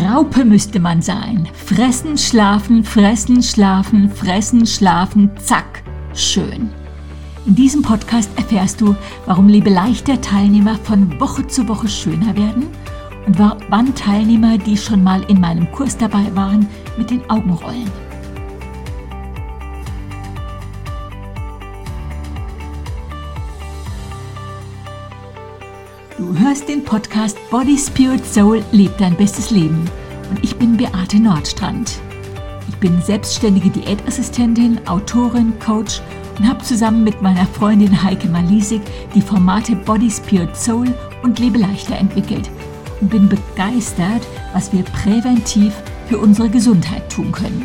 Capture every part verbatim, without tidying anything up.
Raupe müsste man sein. Fressen, schlafen, fressen, schlafen, fressen, schlafen, zack, schön. In diesem Podcast erfährst du, warum Lebeleichter-Teilnehmer von Woche zu Woche schöner werden und wann Teilnehmer, die schon mal in meinem Kurs dabei waren, mit den Augen rollen. Du hörst den Podcast Body, Spirit, Soul, leb dein bestes Leben. Und ich bin Beate Nordstrand. Ich bin selbstständige Diätassistentin, Autorin, Coach und habe zusammen mit meiner Freundin Heike Malisik die Formate Body, Spirit, Soul und Lebe leichter entwickelt und bin begeistert, was wir präventiv für unsere Gesundheit tun können.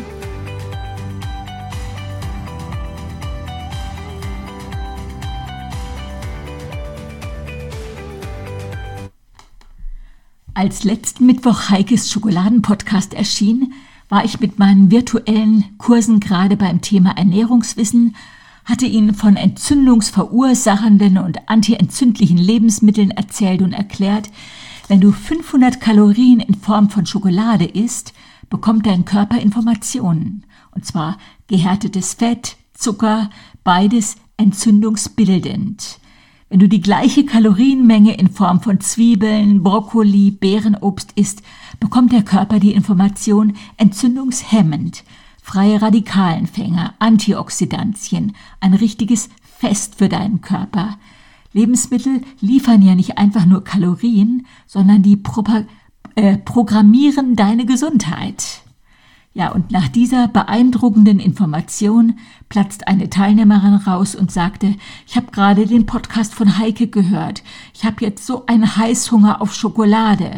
Als letzten Mittwoch Heikes Schokoladen-Podcast erschien, war ich mit meinen virtuellen Kursen gerade beim Thema Ernährungswissen, hatte Ihnen von entzündungsverursachenden und antientzündlichen Lebensmitteln erzählt und erklärt, wenn du fünfhundert Kalorien in Form von Schokolade isst, bekommt dein Körper Informationen, und zwar gehärtetes Fett, Zucker, beides entzündungsbildend. Wenn du die gleiche Kalorienmenge in Form von Zwiebeln, Brokkoli, Beerenobst isst, bekommt der Körper die Information entzündungshemmend, freie Radikalenfänger, Antioxidantien, ein richtiges Fest für deinen Körper. Lebensmittel liefern ja nicht einfach nur Kalorien, sondern die Propa- äh, programmieren deine Gesundheit. Ja, und nach dieser beeindruckenden Information platzt eine Teilnehmerin raus und sagte, ich habe gerade den Podcast von Heike gehört. Ich habe jetzt so einen Heißhunger auf Schokolade.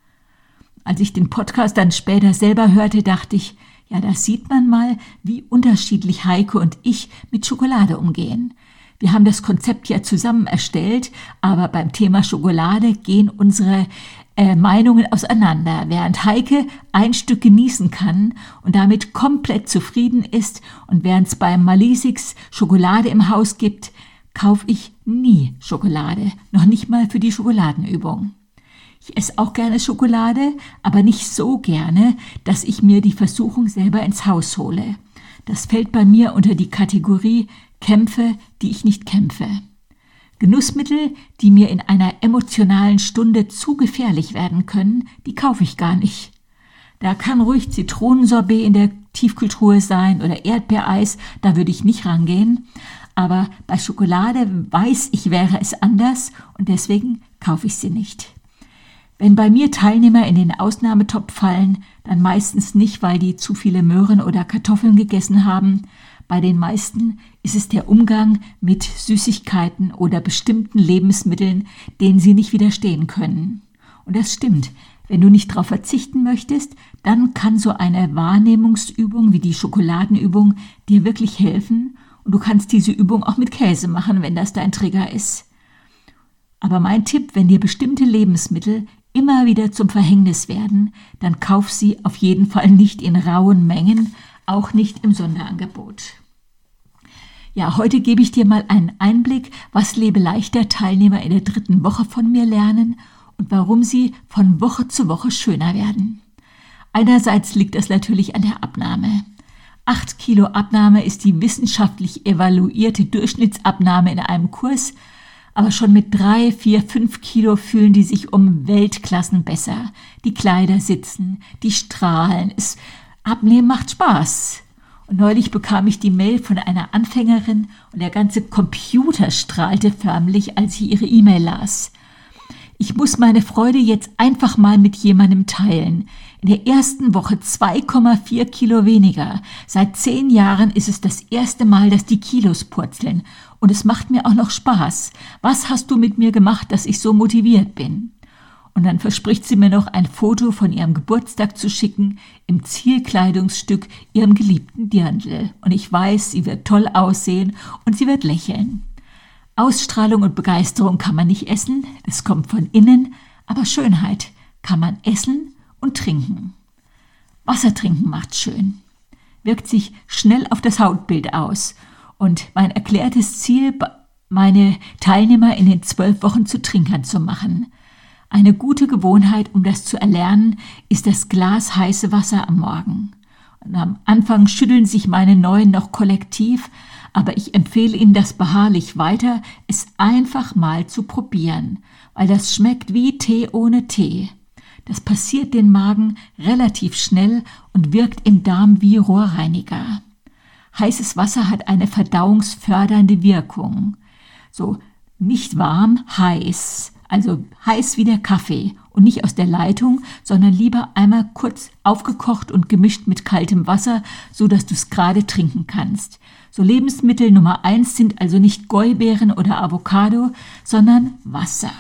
Als ich den Podcast dann später selber hörte, dachte ich, ja, da sieht man mal, wie unterschiedlich Heike und ich mit Schokolade umgehen. Wir haben das Konzept ja zusammen erstellt, aber beim Thema Schokolade gehen unsere äh, Meinungen auseinander. Während Heike ein Stück genießen kann und damit komplett zufrieden ist und während es beim Malisiks Schokolade im Haus gibt, kaufe ich nie Schokolade, noch nicht mal für die Schokoladenübung. Ich esse auch gerne Schokolade, aber nicht so gerne, dass ich mir die Versuchung selber ins Haus hole. Das fällt bei mir unter die Kategorie Kämpfe, die ich nicht kämpfe. Genussmittel, die mir in einer emotionalen Stunde zu gefährlich werden können, die kaufe ich gar nicht. Da kann ruhig Zitronensorbet in der Tiefkühltruhe sein oder Erdbeereis, da würde ich nicht rangehen. Aber bei Schokolade weiß ich, wäre es anders und deswegen kaufe ich sie nicht. Wenn bei mir Teilnehmer in den Ausnahmetopf fallen, dann meistens nicht, weil die zu viele Möhren oder Kartoffeln gegessen haben. Bei den meisten ist es der Umgang mit Süßigkeiten oder bestimmten Lebensmitteln, denen sie nicht widerstehen können. Und das stimmt. Wenn du nicht darauf verzichten möchtest, dann kann so eine Wahrnehmungsübung wie die Schokoladenübung dir wirklich helfen. Und du kannst diese Übung auch mit Käse machen, wenn das dein Trigger ist. Aber mein Tipp, wenn dir bestimmte Lebensmittel immer wieder zum Verhängnis werden, dann kauf sie auf jeden Fall nicht in rauen Mengen, auch nicht im Sonderangebot. Ja, heute gebe ich dir mal einen Einblick, was Lebeleichter-Teilnehmer in der dritten Woche von mir lernen und warum sie von Woche zu Woche schöner werden. Einerseits liegt das natürlich an der Abnahme. Acht Kilo Abnahme ist die wissenschaftlich evaluierte Durchschnittsabnahme in einem Kurs, aber schon mit drei, vier, fünf Kilo fühlen die sich um Weltklassen besser. Die Kleider sitzen, die strahlen, es Abnehmen macht Spaß. Und neulich bekam ich die Mail von einer Anfängerin und der ganze Computer strahlte förmlich, als ich ihre E-Mail las. Ich muss meine Freude jetzt einfach mal mit jemandem teilen. In der ersten Woche zwei Komma vier Kilo weniger. Seit zehn Jahren ist es das erste Mal, dass die Kilos purzeln. Und es macht mir auch noch Spaß. Was hast du mit mir gemacht, dass ich so motiviert bin? Und dann verspricht sie mir noch, ein Foto von ihrem Geburtstag zu schicken, im Zielkleidungsstück ihrem geliebten Dirndl. Und ich weiß, sie wird toll aussehen und sie wird lächeln. Ausstrahlung und Begeisterung kann man nicht essen, das kommt von innen, aber Schönheit kann man essen und trinken. Wasser trinken macht schön, wirkt sich schnell auf das Hautbild aus und mein erklärtes Ziel, meine Teilnehmer in den zwölf Wochen zu Trinkern zu machen. Eine gute Gewohnheit, um das zu erlernen, ist das Glas heiße Wasser am Morgen. Und am Anfang schütteln sich meine Neuen noch kollektiv, aber ich empfehle Ihnen das beharrlich weiter, es einfach mal zu probieren, weil das schmeckt wie Tee ohne Tee. Das passiert den Magen relativ schnell und wirkt im Darm wie Rohrreiniger. Heißes Wasser hat eine verdauungsfördernde Wirkung. So, nicht warm, heiß. Also heiß wie der Kaffee und nicht aus der Leitung, sondern lieber einmal kurz aufgekocht und gemischt mit kaltem Wasser, so dass du es gerade trinken kannst. So Lebensmittel Nummer eins sind also nicht Gäubeeren oder Avocado, sondern Wasser.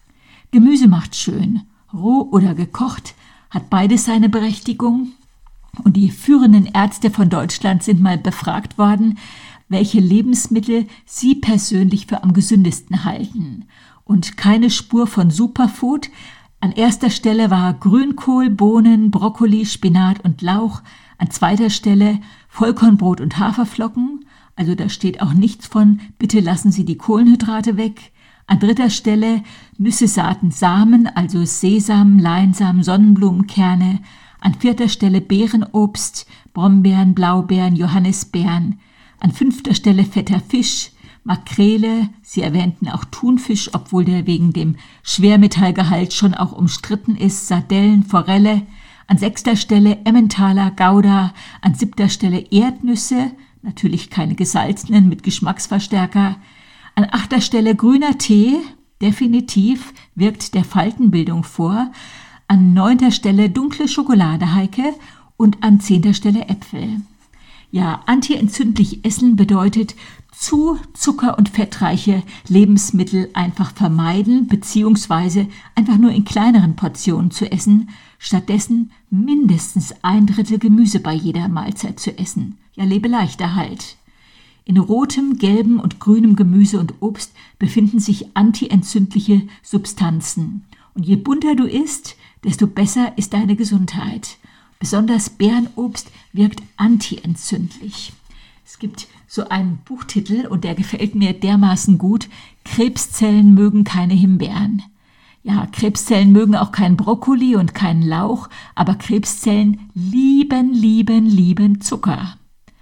Gemüse macht schön, roh oder gekocht, hat beides seine Berechtigung. Und die führenden Ärzte von Deutschland sind mal befragt worden, welche Lebensmittel sie persönlich für am gesündesten halten. Und keine Spur von Superfood. An erster Stelle war Grünkohl, Bohnen, Brokkoli, Spinat und Lauch. An zweiter Stelle Vollkornbrot und Haferflocken. Also da steht auch nichts von, bitte lassen Sie die Kohlenhydrate weg. An dritter Stelle Nüsse, Saaten, Samen, also Sesam, Leinsamen, Sonnenblumenkerne. An vierter Stelle Beerenobst, Brombeeren, Blaubeeren, Johannisbeeren. An fünfter Stelle fetter Fisch, Makrele, Sie erwähnten auch Thunfisch, obwohl der wegen dem Schwermetallgehalt schon auch umstritten ist, Sardellen, Forelle. An sechster Stelle Emmentaler, Gouda, an siebter Stelle Erdnüsse, natürlich keine gesalzenen mit Geschmacksverstärker. An achter Stelle grüner Tee, definitiv, wirkt der Faltenbildung vor. An neunter Stelle dunkle Schokolade, Heike, und an zehnter Stelle Äpfel. Ja, antientzündlich essen bedeutet zu zucker- und fettreiche Lebensmittel einfach vermeiden, beziehungsweise einfach nur in kleineren Portionen zu essen, stattdessen mindestens ein Drittel Gemüse bei jeder Mahlzeit zu essen. Ja, lebe leichter halt. In rotem, gelbem und grünem Gemüse und Obst befinden sich antientzündliche Substanzen. Und je bunter du isst, desto besser ist deine Gesundheit. Besonders Beerenobst wirkt antientzündlich. Es gibt so einen Buchtitel und der gefällt mir dermaßen gut. Krebszellen mögen keine Himbeeren. Ja, Krebszellen mögen auch keinen Brokkoli und keinen Lauch, aber Krebszellen lieben, lieben, lieben Zucker.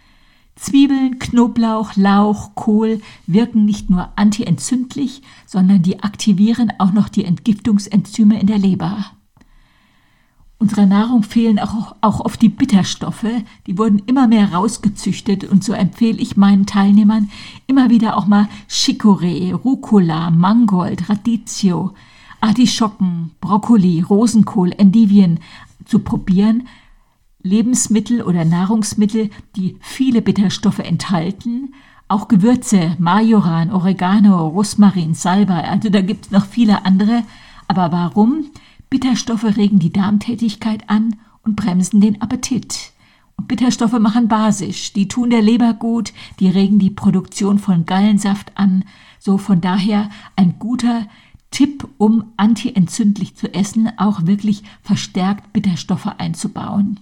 Zwiebeln, Knoblauch, Lauch, Kohl wirken nicht nur antientzündlich, sondern die aktivieren auch noch die Entgiftungsenzyme in der Leber. Unserer Nahrung fehlen auch, auch oft die Bitterstoffe, die wurden immer mehr rausgezüchtet und so empfehle ich meinen Teilnehmern immer wieder auch mal Chicorée, Rucola, Mangold, Radicchio, Artischocken, Brokkoli, Rosenkohl, Endivien zu probieren. Lebensmittel oder Nahrungsmittel, die viele Bitterstoffe enthalten, auch Gewürze, Majoran, Oregano, Rosmarin, Salbei, also da gibt es noch viele andere. Aber warum? Bitterstoffe regen die Darmtätigkeit an und bremsen den Appetit. Und Bitterstoffe machen basisch, die tun der Leber gut, die regen die Produktion von Gallensaft an. So von daher ein guter Tipp, um antientzündlich zu essen, auch wirklich verstärkt Bitterstoffe einzubauen.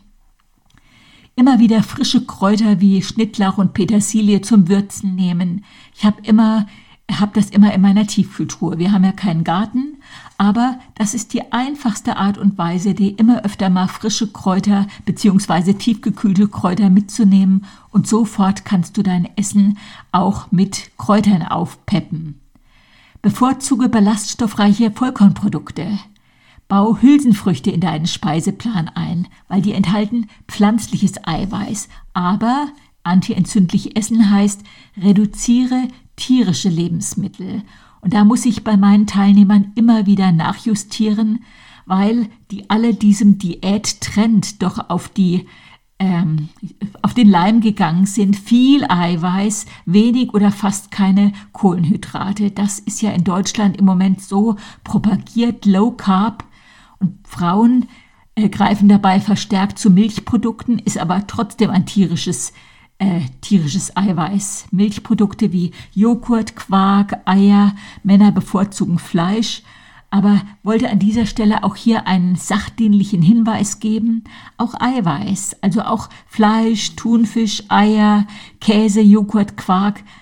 Immer wieder frische Kräuter wie Schnittlauch und Petersilie zum Würzen nehmen. Ich habe immer habe das immer in meiner Tiefkühltruhe. Wir haben ja keinen Garten, aber das ist die einfachste Art und Weise, die immer öfter mal frische Kräuter bzw. tiefgekühlte Kräuter mitzunehmen und sofort kannst du dein Essen auch mit Kräutern aufpeppen. Bevorzuge ballaststoffreiche Vollkornprodukte. Bau Hülsenfrüchte in deinen Speiseplan ein, weil die enthalten pflanzliches Eiweiß. Aber antientzündlich essen heißt, reduziere tierische Lebensmittel. Und da muss ich bei meinen Teilnehmern immer wieder nachjustieren, weil die alle diesem Diättrend doch auf die ähm, auf den Leim gegangen sind. Viel Eiweiß, wenig oder fast keine Kohlenhydrate. Das ist ja in Deutschland im Moment so propagiert, Low Carb. Und Frauen äh, greifen dabei verstärkt zu Milchprodukten, ist aber trotzdem ein tierisches Äh, tierisches Eiweiß. Milchprodukte wie Joghurt, Quark, Eier, Männer bevorzugen Fleisch, aber wollte an dieser Stelle auch hier einen sachdienlichen Hinweis geben. Auch Eiweiß, also auch Fleisch, Thunfisch, Eier, Käse, Joghurt, Quark,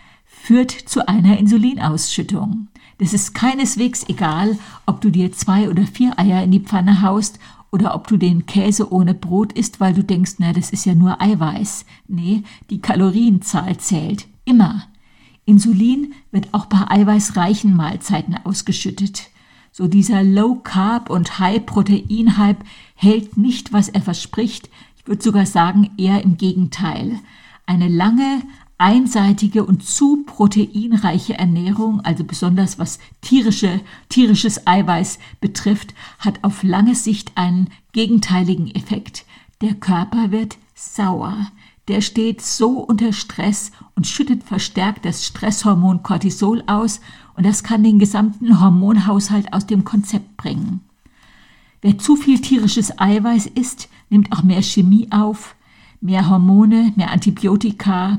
führt zu einer Insulinausschüttung. Das ist keineswegs egal, ob du dir zwei oder vier Eier in die Pfanne haust oder ob du den Käse ohne Brot isst, weil du denkst, na, das ist ja nur Eiweiß. Nee, die Kalorienzahl zählt. Immer. Insulin wird auch bei eiweißreichen Mahlzeiten ausgeschüttet. So dieser Low-Carb- und High-Protein-Hype hält nicht, was er verspricht. Ich würde sogar sagen, eher im Gegenteil. Eine lange, einseitige und zu proteinreiche Ernährung, also besonders was tierische, tierisches Eiweiß betrifft, hat auf lange Sicht einen gegenteiligen Effekt. Der Körper wird sauer. Der steht so unter Stress und schüttet verstärkt das Stresshormon Cortisol aus und das kann den gesamten Hormonhaushalt aus dem Konzept bringen. Wer zu viel tierisches Eiweiß isst, nimmt auch mehr Chemie auf, mehr Hormone, mehr Antibiotika.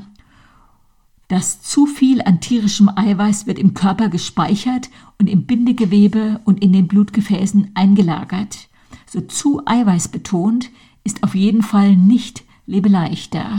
Das zu viel an tierischem Eiweiß wird im Körper gespeichert und im Bindegewebe und in den Blutgefäßen eingelagert. So zu eiweißbetont ist auf jeden Fall nicht lebeleichter.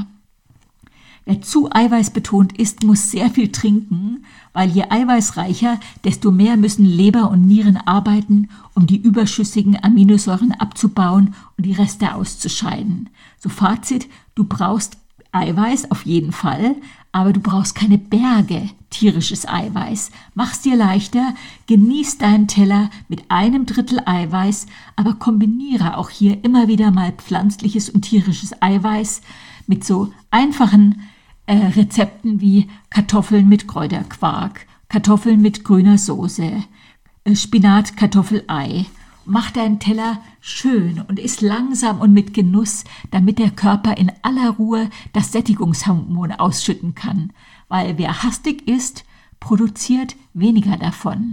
Wer zu eiweißbetont ist, muss sehr viel trinken, weil je eiweißreicher, desto mehr müssen Leber und Nieren arbeiten, um die überschüssigen Aminosäuren abzubauen und die Reste auszuscheiden. So Fazit, du brauchst Eiweiß auf jeden Fall, aber du brauchst keine Berge tierisches Eiweiß. Mach's dir leichter, genieß deinen Teller mit einem Drittel Eiweiß, aber kombiniere auch hier immer wieder mal pflanzliches und tierisches Eiweiß mit so einfachen äh, Rezepten wie Kartoffeln mit Kräuterquark, Kartoffeln mit grüner Soße, äh, Spinat, Kartoffel, Ei. Mach deinen Teller schön und iss langsam und mit Genuss, damit der Körper in aller Ruhe das Sättigungshormon ausschütten kann. Weil wer hastig isst, produziert weniger davon.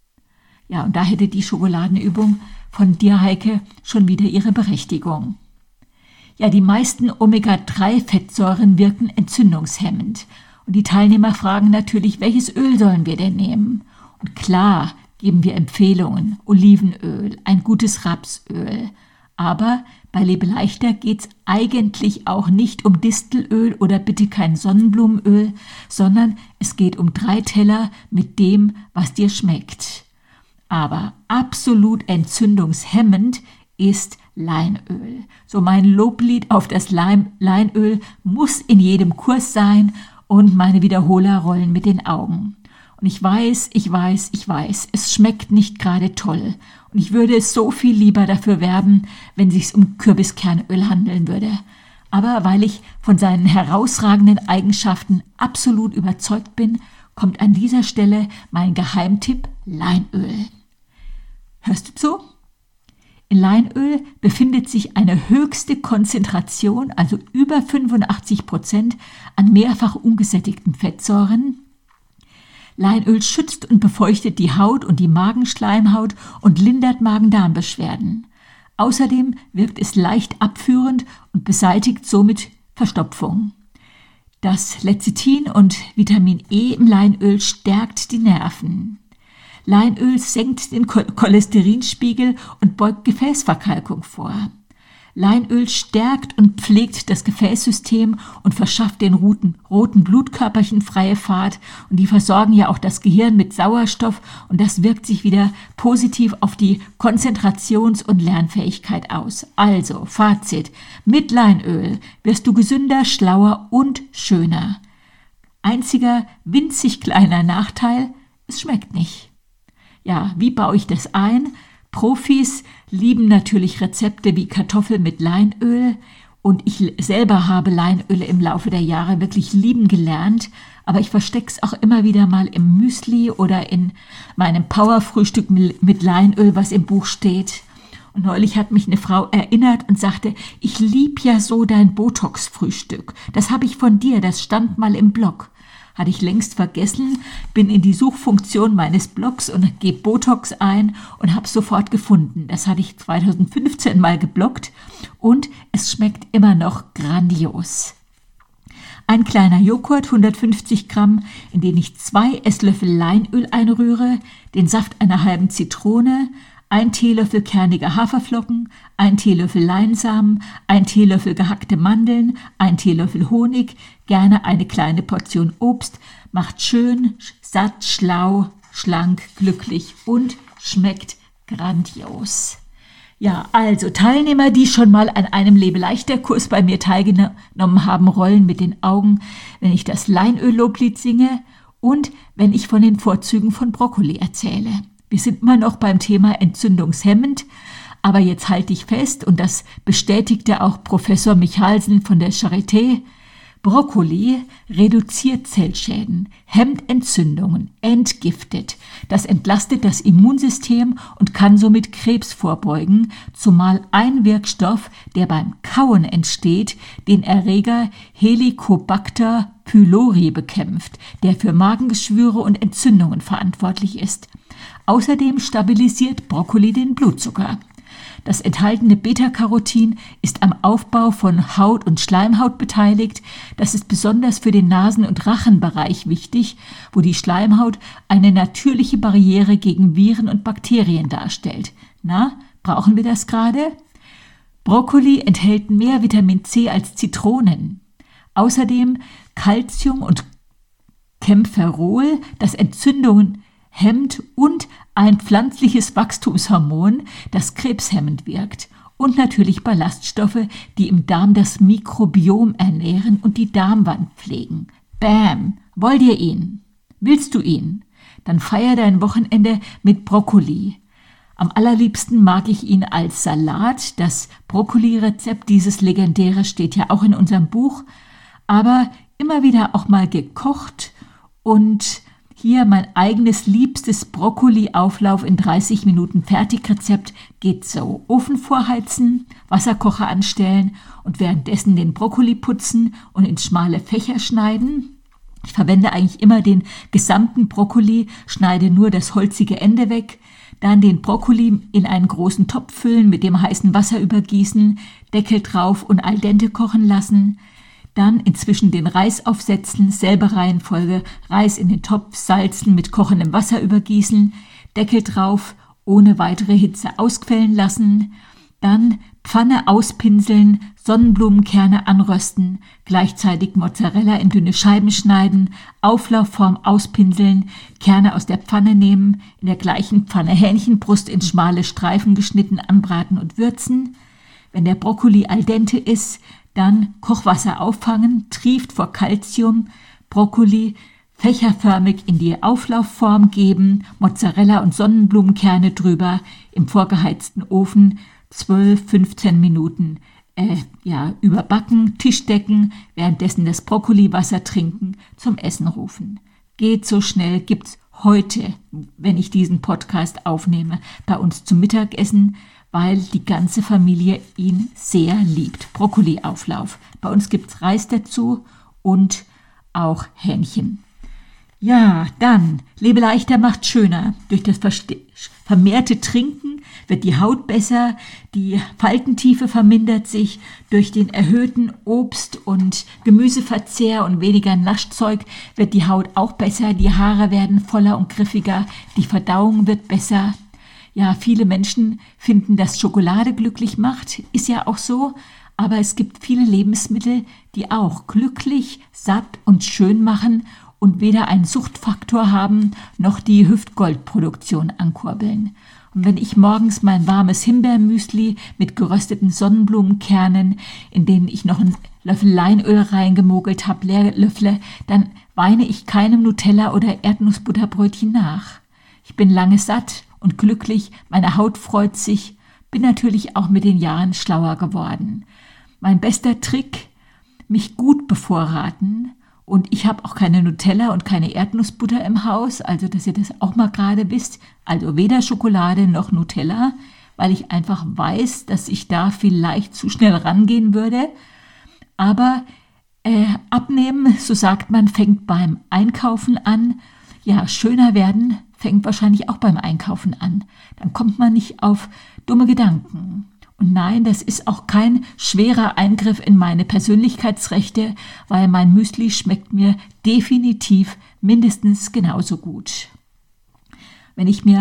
Ja, und da hätte die Schokoladenübung von dir, Heike, schon wieder ihre Berechtigung. Ja, die meisten Omega drei Fettsäuren wirken entzündungshemmend. Und die Teilnehmer fragen natürlich, welches Öl sollen wir denn nehmen? Und klar, geben wir Empfehlungen, Olivenöl, ein gutes Rapsöl. Aber bei Lebeleichter geht es eigentlich auch nicht um Distelöl oder bitte kein Sonnenblumenöl, sondern es geht um drei Teller mit dem, was dir schmeckt. Aber absolut entzündungshemmend ist Leinöl. So mein Loblied auf das Leinöl muss in jedem Kurs sein und meine Wiederholer rollen mit den Augen. Und ich weiß, ich weiß, ich weiß, es schmeckt nicht gerade toll. Und ich würde so viel lieber dafür werben, wenn es sich um Kürbiskernöl handeln würde. Aber weil ich von seinen herausragenden Eigenschaften absolut überzeugt bin, kommt an dieser Stelle mein Geheimtipp Leinöl. Hörst du zu? In Leinöl befindet sich eine höchste Konzentration, also über fünfundachtzig Prozent, an mehrfach ungesättigten Fettsäuren. Leinöl schützt und befeuchtet die Haut und die Magenschleimhaut und lindert Magen-Darm-Beschwerden. Außerdem wirkt es leicht abführend und beseitigt somit Verstopfung. Das Lecithin und Vitamin E im Leinöl stärkt die Nerven. Leinöl senkt den Cholesterinspiegel und beugt Gefäßverkalkung vor. Leinöl stärkt und pflegt das Gefäßsystem und verschafft den roten, roten Blutkörperchen freie Fahrt und die versorgen ja auch das Gehirn mit Sauerstoff und das wirkt sich wieder positiv auf die Konzentrations- und Lernfähigkeit aus. Also, Fazit, mit Leinöl wirst du gesünder, schlauer und schöner. Einziger winzig kleiner Nachteil, es schmeckt nicht. Ja, wie baue ich das ein? Profis lieben natürlich Rezepte wie Kartoffel mit Leinöl und ich selber habe Leinöl im Laufe der Jahre wirklich lieben gelernt, aber ich verstecke es auch immer wieder mal im Müsli oder in meinem Powerfrühstück mit Leinöl, was im Buch steht. Und neulich hat mich eine Frau erinnert und sagte, ich lieb ja so dein Botox-Frühstück. Das habe ich von dir, das stand mal im Blog. Hatte ich längst vergessen, bin in die Suchfunktion meines Blogs und gebe Botox ein und habe es sofort gefunden. Das hatte ich zweitausendfünfzehn mal gebloggt und es schmeckt immer noch grandios. Ein kleiner Joghurt, hundertfünfzig Gramm, in den ich zwei Esslöffel Leinöl einrühre, den Saft einer halben Zitrone, ein Teelöffel kernige Haferflocken, ein Teelöffel Leinsamen, ein Teelöffel gehackte Mandeln, ein Teelöffel Honig, gerne eine kleine Portion Obst, macht schön, satt, schlau, schlank, glücklich und schmeckt grandios. Ja, also Teilnehmer, die schon mal an einem Lebeleichter-Kurs bei mir teilgenommen haben, rollen mit den Augen, wenn ich das Leinölloblied singe und wenn ich von den Vorzügen von Brokkoli erzähle. Wir sind immer noch beim Thema entzündungshemmend, aber jetzt halte ich fest, und das bestätigte auch Professor Michalsen von der Charité, Brokkoli reduziert Zellschäden, hemmt Entzündungen, entgiftet. Das entlastet das Immunsystem und kann somit Krebs vorbeugen, zumal ein Wirkstoff, der beim Kauen entsteht, den Erreger Helicobacter pylori bekämpft, der für Magengeschwüre und Entzündungen verantwortlich ist. Außerdem stabilisiert Brokkoli den Blutzucker. Das enthaltene Beta-Carotin ist am Aufbau von Haut und Schleimhaut beteiligt. Das ist besonders für den Nasen- und Rachenbereich wichtig, wo die Schleimhaut eine natürliche Barriere gegen Viren und Bakterien darstellt. Na, brauchen wir das gerade? Brokkoli enthält mehr Vitamin C als Zitronen. Außerdem Calcium und Kämpferol, das Entzündungen hemmt, und ein pflanzliches Wachstumshormon, das krebshemmend wirkt. Und natürlich Ballaststoffe, die im Darm das Mikrobiom ernähren und die Darmwand pflegen. Bam! Wollt ihr ihn? Willst du ihn? Dann feier dein Wochenende mit Brokkoli. Am allerliebsten mag ich ihn als Salat. Das Brokkoli-Rezept, dieses legendäre, steht ja auch in unserem Buch. Aber immer wieder auch mal gekocht. Und hier mein eigenes liebstes Brokkoli-Auflauf in dreißig Minuten Fertigrezept geht so. Ofen vorheizen, Wasserkocher anstellen und währenddessen den Brokkoli putzen und in schmale Fächer schneiden. Ich verwende eigentlich immer den gesamten Brokkoli, schneide nur das holzige Ende weg. Dann den Brokkoli in einen großen Topf füllen, mit dem heißen Wasser übergießen, Deckel drauf und al dente kochen lassen. Dann inzwischen den Reis aufsetzen, selbe Reihenfolge, Reis in den Topf, salzen, mit kochendem Wasser übergießen, Deckel drauf, ohne weitere Hitze ausquellen lassen. Dann Pfanne auspinseln, Sonnenblumenkerne anrösten, gleichzeitig Mozzarella in dünne Scheiben schneiden, Auflaufform auspinseln, Kerne aus der Pfanne nehmen, in der gleichen Pfanne Hähnchenbrust in schmale Streifen geschnitten anbraten und würzen. Wenn der Brokkoli al dente ist, dann Kochwasser auffangen, trieft vor Calcium, Brokkoli fächerförmig in die Auflaufform geben, Mozzarella und Sonnenblumenkerne drüber, im vorgeheizten Ofen zwölf, fünfzehn Minuten äh, ja, überbacken, Tisch decken, währenddessen das Brokkoliwasser trinken, zum Essen rufen. Geht so schnell, gibt's heute, wenn ich diesen Podcast aufnehme, bei uns zum Mittagessen, weil die ganze Familie ihn sehr liebt. Brokkoliauflauf. Bei uns gibt's Reis dazu und auch Hähnchen. Ja, dann, lebe leichter macht schöner. Durch das vermehrte Trinken wird die Haut besser, die Faltentiefe vermindert sich, durch den erhöhten Obst- und Gemüseverzehr und weniger Naschzeug wird die Haut auch besser, die Haare werden voller und griffiger, die Verdauung wird besser. Ja, viele Menschen finden, dass Schokolade glücklich macht, ist ja auch so, aber es gibt viele Lebensmittel, die auch glücklich, satt und schön machen und weder einen Suchtfaktor haben, noch die Hüftgoldproduktion ankurbeln. Und wenn ich morgens mein warmes Himbeermüsli mit gerösteten Sonnenblumenkernen, in denen ich noch einen Löffel Leinöl reingemogelt habe, leer löffle, dann weine ich keinem Nutella oder Erdnussbutterbrötchen nach. Ich bin lange satt und glücklich, meine Haut freut sich, bin natürlich auch mit den Jahren schlauer geworden. Mein bester Trick, mich gut bevorraten, und ich habe auch keine Nutella und keine Erdnussbutter im Haus, also dass ihr das auch mal gerade wisst, also weder Schokolade noch Nutella, weil ich einfach weiß, dass ich da vielleicht zu schnell rangehen würde. Aber äh, abnehmen, so sagt man, fängt beim Einkaufen an. Ja, schöner werden fängt wahrscheinlich auch beim Einkaufen an. Dann kommt man nicht auf dumme Gedanken. Und nein, das ist auch kein schwerer Eingriff in meine Persönlichkeitsrechte, weil mein Müsli schmeckt mir definitiv mindestens genauso gut. Wenn ich mir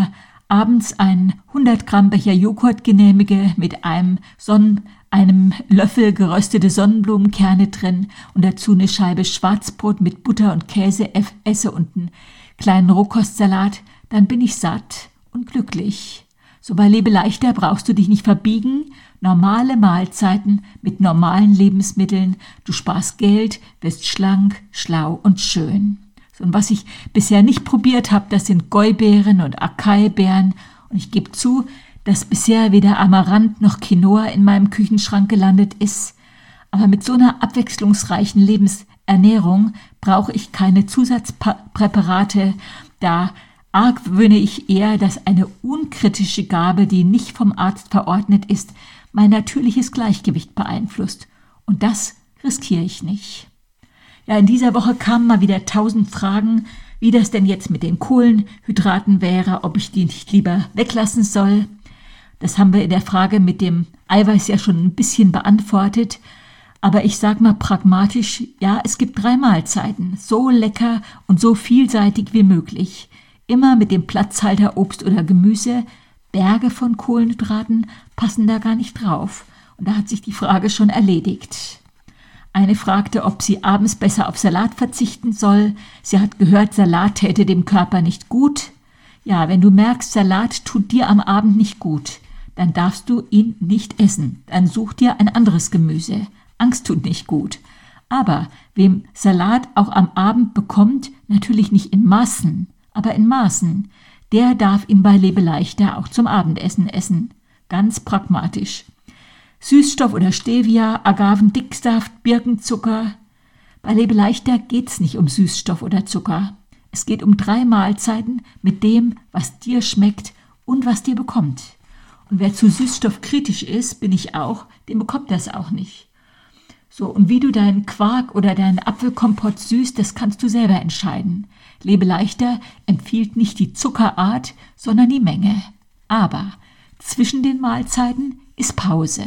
abends einen hundert Gramm Becher Joghurt genehmige mit einem, Sonnen, einem Löffel geröstete Sonnenblumenkerne drin und dazu eine Scheibe Schwarzbrot mit Butter und Käse esse und einen kleinen Rohkostsalat, dann bin ich satt und glücklich. So bei Lebe leichter brauchst du dich nicht verbiegen, normale Mahlzeiten mit normalen Lebensmitteln, du sparst Geld, wirst schlank, schlau und schön. So, und was ich bisher nicht probiert habe, das sind Gäubeeren und Acai-Beeren und ich gebe zu, dass bisher weder Amaranth noch Quinoa in meinem Küchenschrank gelandet ist, aber mit so einer abwechslungsreichen Lebensernährung brauche ich keine Zusatzpräparate, da argwöhne ich eher, dass eine unkritische Gabe, die nicht vom Arzt verordnet ist, mein natürliches Gleichgewicht beeinflusst. Und das riskiere ich nicht. Ja, in dieser Woche kamen mal wieder tausend Fragen, wie das denn jetzt mit den Kohlenhydraten wäre, ob ich die nicht lieber weglassen soll. Das haben wir in der Frage mit dem Eiweiß ja schon ein bisschen beantwortet. Aber ich sage mal pragmatisch, ja, es gibt drei Mahlzeiten, so lecker und so vielseitig wie möglich. Immer mit dem Platzhalter Obst oder Gemüse. Berge von Kohlenhydraten passen da gar nicht drauf. Und da hat sich die Frage schon erledigt. Eine fragte, ob sie abends besser auf Salat verzichten soll. Sie hat gehört, Salat täte dem Körper nicht gut. Ja, wenn du merkst, Salat tut dir am Abend nicht gut, dann darfst du ihn nicht essen. Dann such dir ein anderes Gemüse. Angst tut nicht gut. Aber wem Salat auch am Abend bekommt, natürlich nicht in Massen, aber in Maßen, der darf ihn bei Lebe leichter auch zum Abendessen essen. Ganz pragmatisch. Süßstoff oder Stevia, Agavendicksaft, Birkenzucker. Bei Lebe leichter geht's nicht um Süßstoff oder Zucker. Es geht um drei Mahlzeiten mit dem, was dir schmeckt und was dir bekommt. Und wer zu Süßstoff kritisch ist, bin ich auch, dem bekommt das auch nicht. So, und wie du deinen Quark oder deinen Apfelkompott süßt, das kannst du selber entscheiden. Lebe leichter empfiehlt nicht die Zuckerart, sondern die Menge. Aber zwischen den Mahlzeiten ist Pause.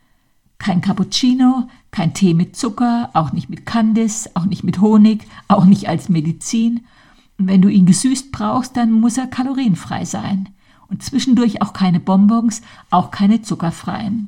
Kein Cappuccino, kein Tee mit Zucker, auch nicht mit Kandis, auch nicht mit Honig, auch nicht als Medizin. Und wenn du ihn gesüßt brauchst, dann muss er kalorienfrei sein. Und zwischendurch auch keine Bonbons, auch keine zuckerfreien.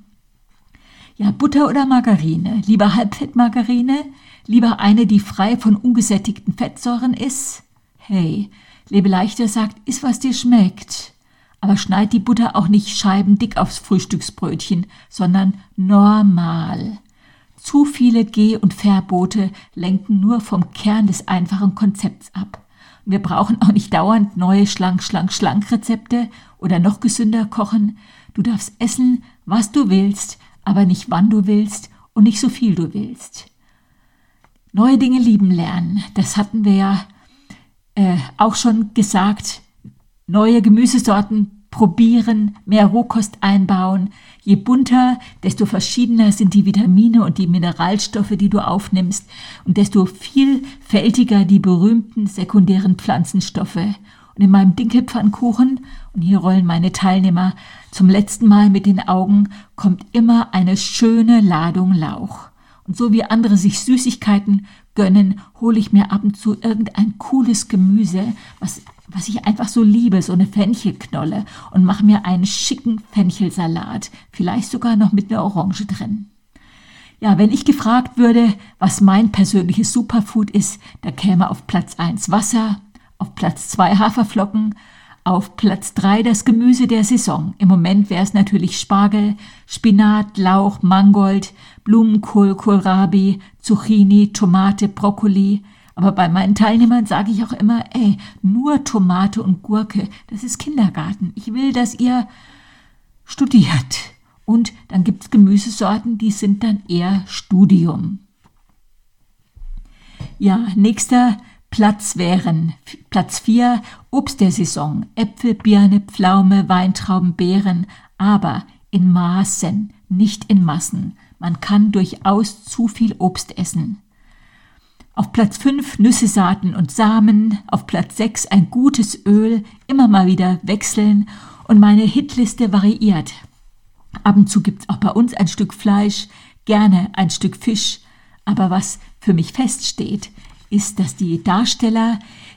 Ja, Butter oder Margarine? Lieber Halbfettmargarine? Lieber eine, die frei von ungesättigten Fettsäuren ist? Hey, Lebe leichter sagt, iss, was dir schmeckt. Aber schneid die Butter auch nicht scheibendick aufs Frühstücksbrötchen, sondern normal. Zu viele Geh- und Verbote lenken nur vom Kern des einfachen Konzepts ab. Wir brauchen auch nicht dauernd neue schlank, schlank, schlank Rezepte oder noch gesünder kochen. Du darfst essen, was du willst, aber nicht wann du willst und nicht so viel du willst. Neue Dinge lieben lernen, das hatten wir ja äh, auch schon gesagt. Neue Gemüsesorten probieren, mehr Rohkost einbauen. Je bunter, desto verschiedener sind die Vitamine und die Mineralstoffe, die du aufnimmst, und desto vielfältiger die berühmten sekundären Pflanzenstoffe. Und in meinem Dinkelpfannkuchen, und hier rollen meine Teilnehmer zum letzten Mal mit den Augen, kommt immer eine schöne Ladung Lauch. Und so wie andere sich Süßigkeiten gönnen, hole ich mir ab und zu irgendein cooles Gemüse, was, was ich einfach so liebe, so eine Fenchelknolle, und mache mir einen schicken Fenchelsalat, vielleicht sogar noch mit einer Orange drin. Ja, wenn ich gefragt würde, was mein persönliches Superfood ist, da käme auf Platz eins Wasser, auf Platz zwei Haferflocken, auf Platz drei das Gemüse der Saison. Im Moment wäre es natürlich Spargel, Spinat, Lauch, Mangold, Blumenkohl, Kohlrabi, Zucchini, Tomate, Brokkoli. Aber bei meinen Teilnehmern sage ich auch immer, ey, nur Tomate und Gurke, das ist Kindergarten. Ich will, dass ihr studiert. Und dann gibt es Gemüsesorten, die sind dann eher Studium. Ja, nächster Platz wären Platz vier, Obst der Saison, Äpfel, Birne, Pflaume, Weintrauben, Beeren, aber in Maßen, nicht in Massen. Man kann durchaus zu viel Obst essen. Auf Platz fünf Nüsse, Saaten und Samen, auf Platz sechs ein gutes Öl, immer mal wieder wechseln, und meine Hitliste variiert. Ab und zu gibt es auch bei uns ein Stück Fleisch, gerne ein Stück Fisch, aber was für mich feststeht, ist, dass die Darsteller,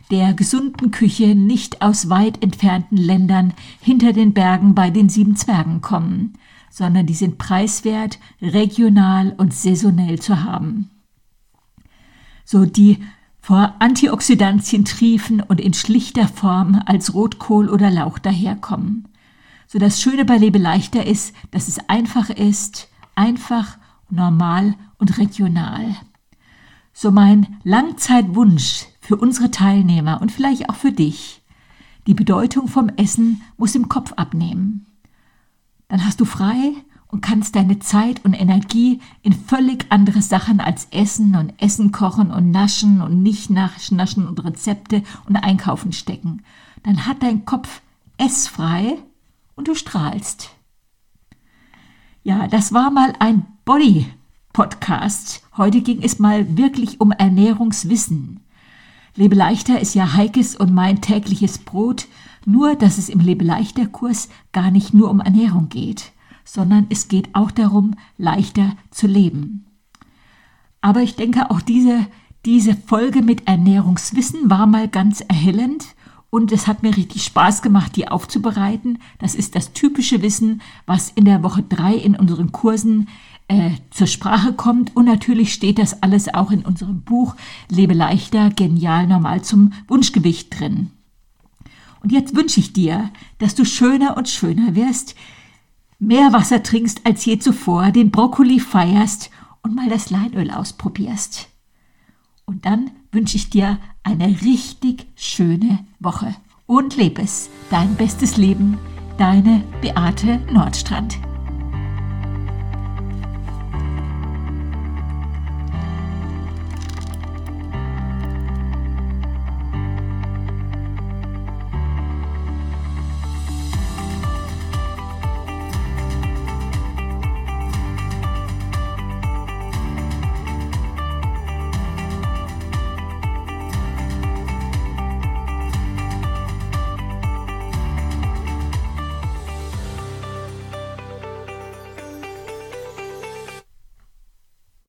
der gesunden Küche nicht aus weit entfernten Ländern hinter den Bergen bei den sieben Zwergen kommen, sondern die sind preiswert, regional und saisonell zu haben. So die vor Antioxidantien triefen und in schlichter Form als Rotkohl oder Lauch daherkommen. So das Schöne bei Lebe leichter ist, dass es einfach ist, einfach, normal und regional. So mein Langzeitwunsch für unsere Teilnehmer und vielleicht auch für dich: Die Bedeutung vom Essen muss im Kopf abnehmen. Dann hast du frei und kannst deine Zeit und Energie in völlig andere Sachen als Essen und Essen kochen und Naschen und nicht naschen und Rezepte und Einkaufen stecken. Dann hat dein Kopf essfrei und du strahlst. Ja, das war mal ein Body-Podcast. Heute ging es mal wirklich um Ernährungswissen. Lebe leichter ist ja Heikes und mein tägliches Brot, nur dass es im Lebe leichter Kurs gar nicht nur um Ernährung geht, sondern es geht auch darum, leichter zu leben. Aber ich denke, auch diese, diese Folge mit Ernährungswissen war mal ganz erhellend und es hat mir richtig Spaß gemacht, die aufzubereiten. Das ist das typische Wissen, was in der Woche drei in unseren Kursen äh, zur Sprache kommt. Und natürlich steht das alles auch in unserem Buch Lebe leichter, genial, normal zum Wunschgewicht drin. Und jetzt wünsche ich dir, dass du schöner und schöner wirst, mehr Wasser trinkst als je zuvor, den Brokkoli feierst und mal das Leinöl ausprobierst. Und dann wünsche ich dir eine richtig schöne Woche. Und lebe es, dein bestes Leben, deine Beate Nordstrand.